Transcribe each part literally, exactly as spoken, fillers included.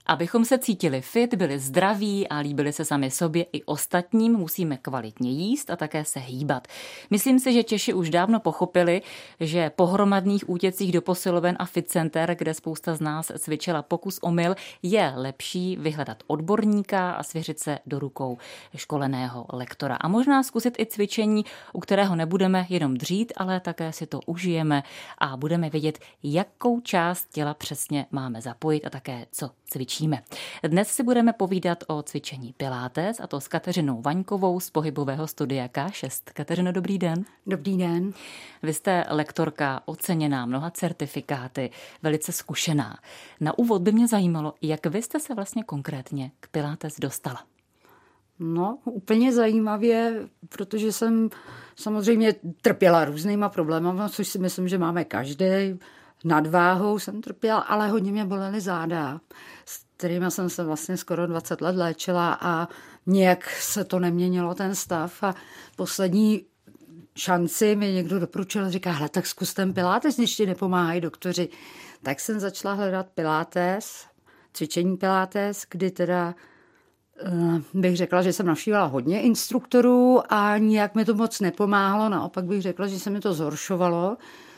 Abychom se cítili fit, byli zdraví a líbili se sami sobě i ostatním, musíme kvalitně jíst a také se hýbat. Myslím si, že Češi už dávno pochopili, že po hromadných útěcích do posiloven a fit center, kde spousta z nás cvičila pokus omyl, je lepší vyhledat odborníka a svěřit se do rukou školeného lektora. A možná zkusit i cvičení, u kterého nebudeme jenom dřít, ale také si to užijeme a budeme vědět, jakou část těla přesně máme zapojit a také co cvičíme. Dnes si budeme povídat o cvičení pilates, a to s Kateřinou Vaňkovou z pohybového studia K šest. Kateřino, dobrý den. Dobrý den. Vy jste lektorka, oceněná mnoha certifikáty, velice zkušená. Na úvod by mě zajímalo, jak vy jste se vlastně konkrétně k pilates dostala. No, úplně zajímavě, protože jsem samozřejmě trpěla různýma problémy, což si myslím, že máme každý. Nadváhou jsem trpěla, ale hodně mě bolely záda, s kterými jsem se vlastně skoro dvacet let léčila a nějak se to neměnilo, ten stav. A poslední šanci mi někdo doporučil, říká, hele, tak zkus ten pilates, když ti nepomáhají doktoři. Tak jsem začala hledat pilates, cvičení pilates, kdy teda bych řekla, že jsem navštívala hodně instruktorů a nijak mi to moc nepomáhalo, naopak bych řekla, že se mi to zhoršovalo.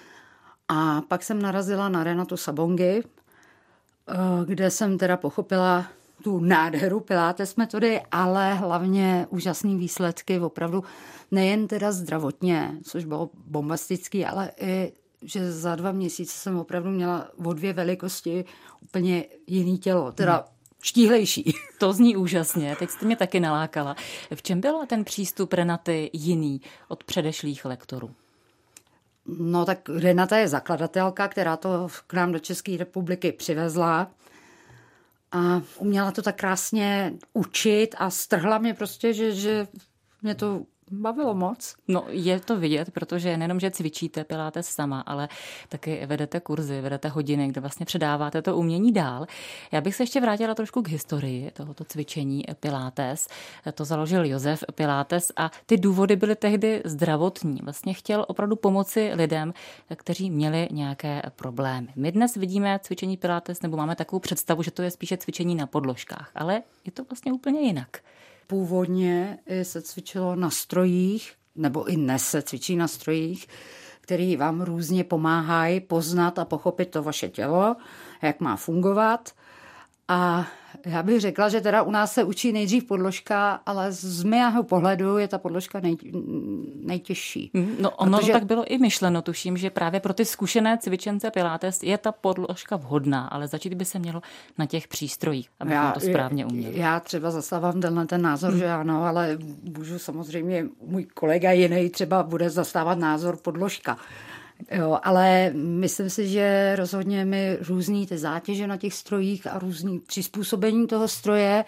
A pak jsem narazila na Renatu Sabongi, kde jsem teda pochopila tu nádheru pilates metody, ale hlavně úžasné výsledky, opravdu nejen teda zdravotně, což bylo bombastický, ale i, že za dva měsíce jsem opravdu měla o dvě velikosti úplně jiný tělo, teda štíhlejší. To zní úžasně, teď jste mě taky nalákala. V čem byl ten přístup Renaty jiný od předešlých lektorů? No tak Renata je zakladatelka, která to k nám do České republiky přivezla a uměla to tak krásně učit a strhla mě prostě, že, že mě to bavilo moc. No je to vidět, protože nejenom, že cvičíte pilates sama, ale taky vedete kurzy, vedete hodiny, kde vlastně předáváte to umění dál. Já bych se ještě vrátila trošku k historii tohoto cvičení pilates. To založil Josef Pilates a ty důvody byly tehdy zdravotní. Vlastně chtěl opravdu pomoci lidem, kteří měli nějaké problémy. My dnes vidíme cvičení pilates, nebo máme takovou představu, že to je spíše cvičení na podložkách, ale je to vlastně úplně jinak. Původně se cvičilo na strojích, nebo i dnes se cvičí na strojích, který vám různě pomáhají poznat a pochopit to vaše tělo, jak má fungovat. A já bych řekla, že teda u nás se učí nejdřív podložka, ale z mého pohledu je ta podložka nej, nejtěžší. No ono protože... tak bylo i myšleno, tuším, že právě pro ty zkušené cvičence pilates je ta podložka vhodná, ale začít by se mělo na těch přístrojích, abychom já, to správně uměli. Já třeba zastávám tenhle ten názor, hmm. že ano, ale můžu samozřejmě, můj kolega jiný třeba bude zastávat názor podložka. Jo, ale myslím si, že rozhodně mi různý ty zátěže na těch strojích a různý přizpůsobení toho stroje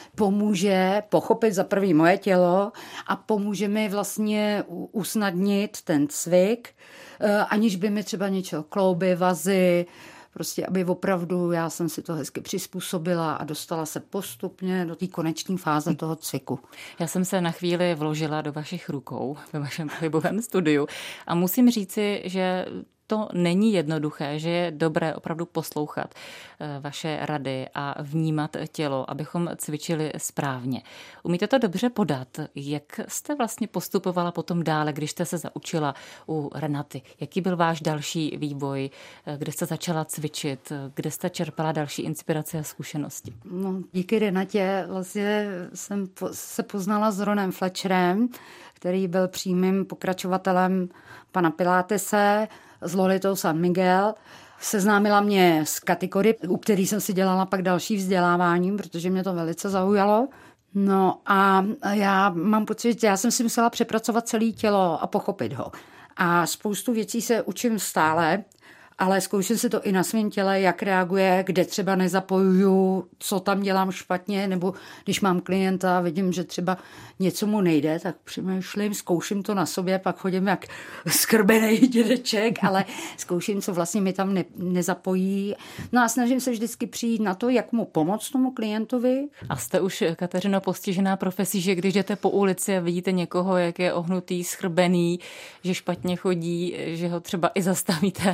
pomůže pochopit za první moje tělo a pomůže mi vlastně usnadnit ten cvik, aniž by mi třeba něčeho klouby, vazy, prostě aby opravdu já jsem si to hezky přizpůsobila a dostala se postupně do té konečné fáze toho cviku. Já jsem se na chvíli vložila do vašich rukou ve vašem pohybovém studiu a musím říci, že to není jednoduché, že je dobré opravdu poslouchat vaše rady a vnímat tělo, abychom cvičili správně. Umíte to dobře podat? Jak jste vlastně postupovala potom dále, když jste se zaučila u Renaty? Jaký byl váš další vývoj? Kde jste začala cvičit? Kde jste čerpala další inspirace a zkušenosti? No, díky Renatě vlastně jsem se poznala s Ronem Fletcherem, který byl přímým pokračovatelem pana Pilatese, s Lolitou San Miguel. Seznámila mě s kategorii, u který jsem si dělala pak další vzdělávání, protože mě to velice zaujalo. No a já mám pocit, že já jsem si musela přepracovat celé tělo a pochopit ho. A spoustu věcí se učím stále, ale zkouším si to i na svém těle, jak reaguje, kde třeba nezapojuju, co tam dělám špatně, nebo když mám klienta a vidím, že třeba něco mu nejde, tak přemýšlím, zkouším to na sobě, pak chodím jak skrbený dědeček, ale zkouším, co vlastně mi tam ne, nezapojí. No a snažím se vždycky přijít na to, jak mu pomoct tomu klientovi. A jste už, Kateřino, postižená profesí, že když jdete po ulici a vidíte někoho, jak je ohnutý, schrbený, že špatně chodí, že ho třeba i zastavíte a dáte mu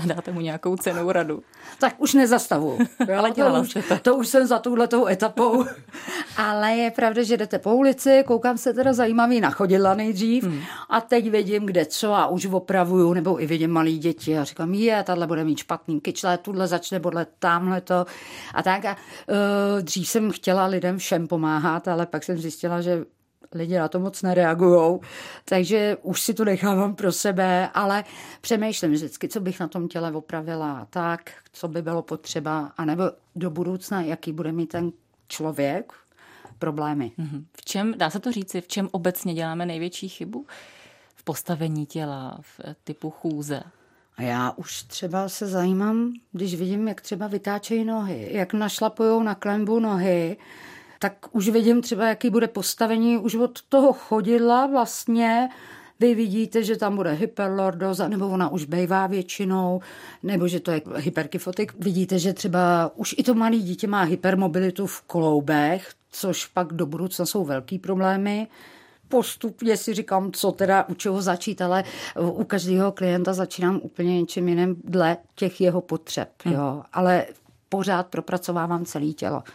nějakou cennou radu. Tak už nezastavu. Ale dělala to, už, to. to už jsem za touhletou etapou. Ale je pravda, že jdete po ulici, koukám se teda zajímavý na chodidla nejdřív hmm. a teď vidím kde co a už opravuju, nebo i vidím malý děti a říkám, je, tahle bude mít špatný kyčle, tuhle začne bodlet tamhle to a tak. A, uh, dřív jsem chtěla lidem všem pomáhat, ale pak jsem zjistila, že lidi na to moc nereagujou, takže už si to nechávám pro sebe, ale přemýšlím vždycky, co bych na tom těle opravila tak, co by bylo potřeba, anebo do budoucna, jaký bude mít ten člověk problémy. V čem, dá se to říci, v čem obecně děláme největší chybu? V postavení těla, v typu chůze? A já už třeba se zajímám, když vidím, jak třeba vytáčejí nohy, jak našlapujou na klembu nohy, tak už vidím třeba, jaký bude postavení už od toho chodidla vlastně. Vy vidíte, že tam bude hyperlordoza, nebo ona už bejvá většinou, nebo že to je hyperkyfotik. Vidíte, že třeba už i to malé dítě má hypermobilitu v kloubech, což pak do budoucna jsou velký problémy. Postupně si říkám, co teda, u čeho začít, ale u každého klienta začínám úplně něčím jiným dle těch jeho potřeb. Hmm. Jo. Ale pořád propracovávám celé tělo.